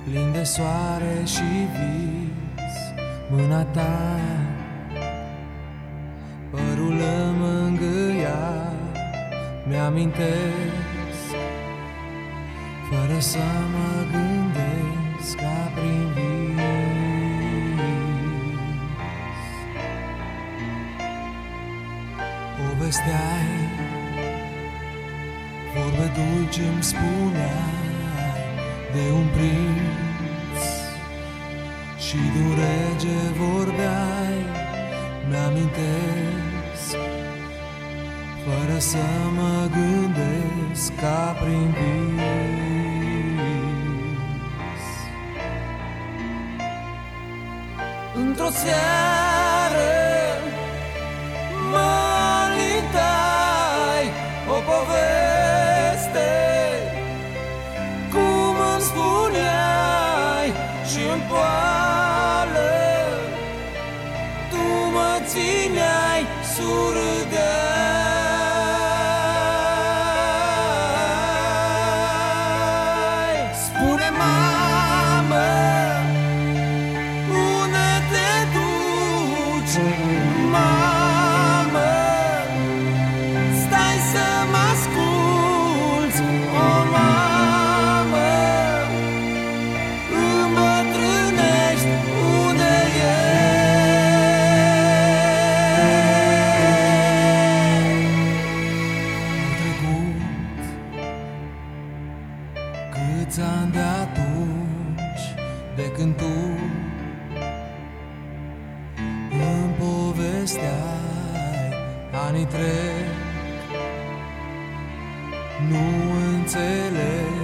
plin de soare și vis, mâna ta, părul mângâia, mi-amintesc, fără să mă gândesc, ca prin vis. Povesteai vorbe dulci, îmi spuneai de un prinț și de un rege vorbeai, mi-amintesc, fără să mă gândesc, ca prin vis. Într-o seară mă lintai o poveste, cum îmi spuneai, și în poală tu mă țineai, surâdeai. Spune, mamă, unde te duci? Mamă, stai să mă asculți. O, mamă, îmbătrânești, unde câți ani de atunci, de când tu îmi povesteai, anii trec, nu înțeleg